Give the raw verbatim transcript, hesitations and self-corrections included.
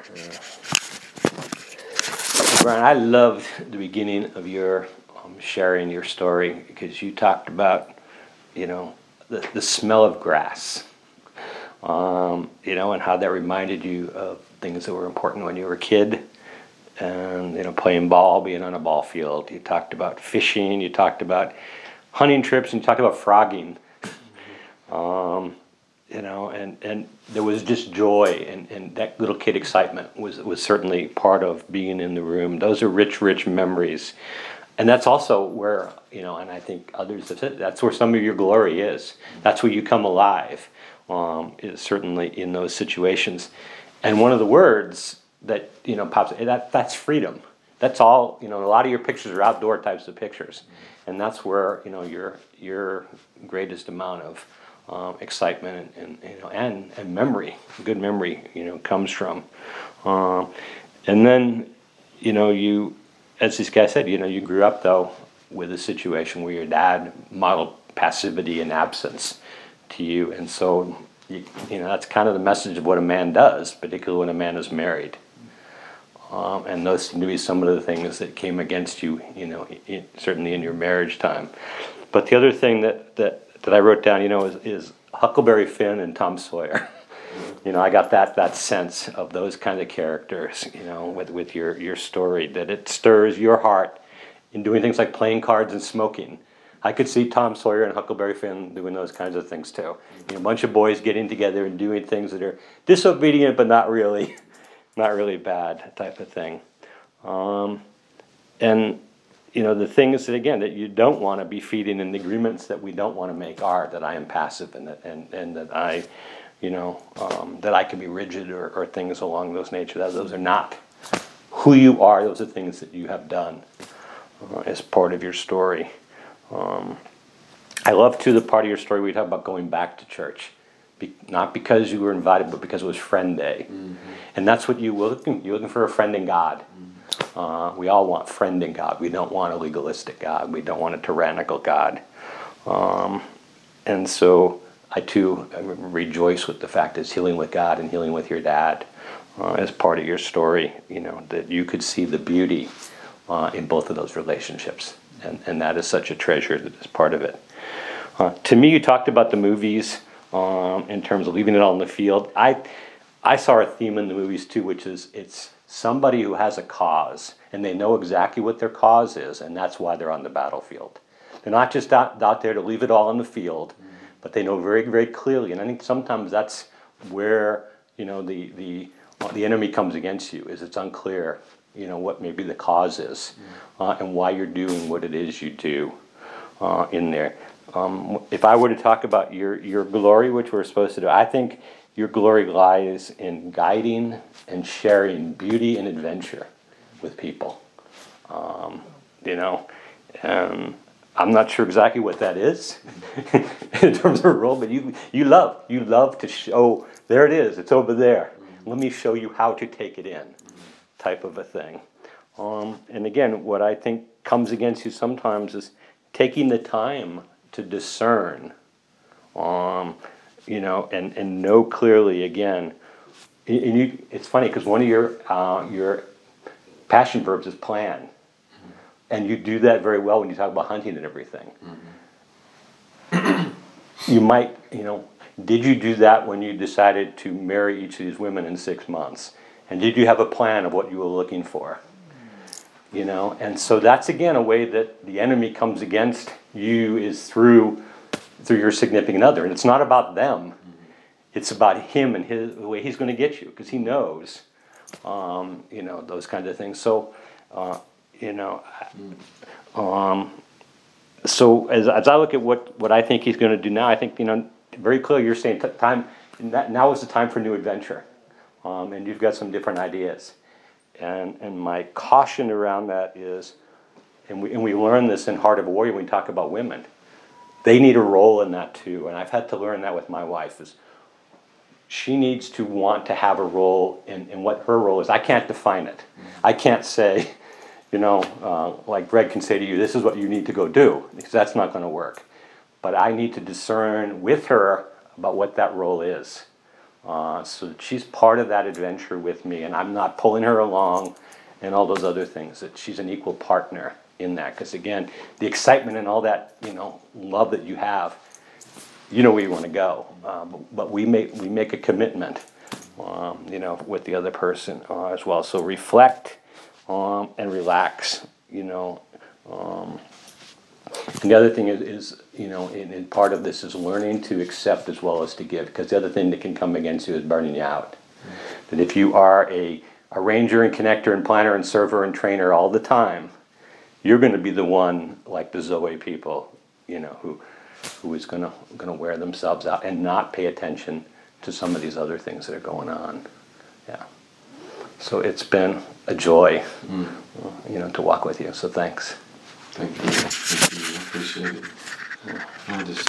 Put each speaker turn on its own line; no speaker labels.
Brian, I loved the beginning of your um, sharing your story because you talked about, you know, the, the smell of grass, um, you know, and how that reminded you of things that were important when you were a kid, and you know, playing ball, being on a ball field. You talked about fishing. You talked about hunting trips, and you talked about frogging. Um, you know, and, and there was just joy, and, and that little kid excitement was was certainly part of being in the room. Those are rich, rich memories, and that's also where, you know, and I think others have said, that's where some of your glory is. That's where you come alive, um, is certainly in those situations. And one of the words that, you know, pops, that that's freedom. That's all, you know, a lot of your pictures are outdoor types of pictures, and that's where, you know, your your greatest amount of Um, excitement and, and you know and, and memory, good memory, you know, comes from. Um, and then, you know, you, as this guy said, you know, you grew up though with a situation where your dad modeled passivity and absence to you, and so you, you know that's kind of the message of what a man does, particularly when a man is married. Um, and those seem to be some of the things that came against you, you know, in, certainly in your marriage time. But the other thing that that that I wrote down, you know, is, is Huckleberry Finn and Tom Sawyer. You know, I got that that sense of those kind of characters, you know, with, with your, your story, that it stirs your heart in doing things like playing cards and smoking. I could see Tom Sawyer and Huckleberry Finn doing those kinds of things too. You know, a bunch of boys getting together and doing things that are disobedient but not really, not really bad type of thing. Um, and you know, the things that, again, that you don't want to be feeding, and the agreements that we don't want to make are that I am passive, and that, and, and that I, you know, um, that I can be rigid, or, or things along those nature. That those are not who you are. Those are things that you have done uh, as part of your story. Um, I love, too, the part of your story where you talk about going back to church. Be, not because you were invited, but because it was Friend Day. Mm-hmm. And that's what you were looking, you're looking for, a friend in God. Mm-hmm. Uh, we all want friend in God. We don't want a legalistic God. We don't want a tyrannical God. Um, and so I, too, rejoice with the fact that it's healing with God and healing with your dad uh, as part of your story, you know, that you could see the beauty uh, in both of those relationships. And, and that is such a treasure that is part of it. Uh, to me, you talked about the movies um, in terms of leaving it all in the field. I, I saw a theme in the movies, too, which is it's somebody who has a cause, and they know exactly what their cause is, and that's why they're on the battlefield. They're not just out, out there to leave it all on the field, mm-hmm. but they know very, very clearly. And I think sometimes that's where, you know, the the the enemy comes against you, is it's unclear, you know, what maybe the cause is, mm-hmm. uh, and why you're doing what it is you do uh, in there. Um, if I were to talk about your your glory, which we're supposed to do, I think your glory lies in guiding and sharing beauty and adventure with people. Um, you know, and I'm not sure exactly what that is in terms of a role, but you you love you love to show, there it is, it's over there. Let me show you how to take it in, type of a thing. Um, and again, what I think comes against you sometimes is taking the time to discern. Um, You know, and, and know clearly, again, and you, it's funny because one of your uh, your passion verbs is plan, mm-hmm. and you do that very well when you talk about hunting and everything. Mm-hmm. You might, you know, did you do that when you decided to marry each of these women in six months? And did you have a plan of what you were looking for? You know, and so that's, again, a way that the enemy comes against you, is through through your significant other. And it's not about them. It's about him and his, the way he's going to get you, because he knows, um, you know, those kinds of things. So, uh, you know, um, so as, as I look at what, what I think he's going to do now, I think, you know, very clearly you're saying t- time, now is the time for new adventure. Um, and you've got some different ideas. And and my caution around that is, and we and we learn this in Heart of a Warrior when we talk about women, they need a role in that too. And I've had to learn that with my wife, is she needs to want to have a role in, in what her role is. I can't define it. I can't say, you know, uh, like Greg can say to you, this is what you need to go do, because that's not going to work. But I need to discern with her about what that role is. Uh, so she's part of that adventure with me, and I'm not pulling her along and all those other things, that she's an equal partner in that. Because again, the excitement and all that, you know, love that you have, you know where you want to go. Um, but we make, we make a commitment, um, you know, with the other person uh, as well. So reflect um, and relax, you know. Um, and the other thing is, is you know, in, in part of this is learning to accept as well as to give. Because the other thing that can come against you is burning you out. Mm-hmm. That if you are a arranger and connector and planner and server and trainer all the time, you're going to be the one like the Zoe people, you know, who who is going to going to wear themselves out and not pay attention to some of these other things that are going on. Yeah. So it's been a joy, mm. you know, to walk with you. So thanks.
Thank you. Thank you. I appreciate it. Yeah. I just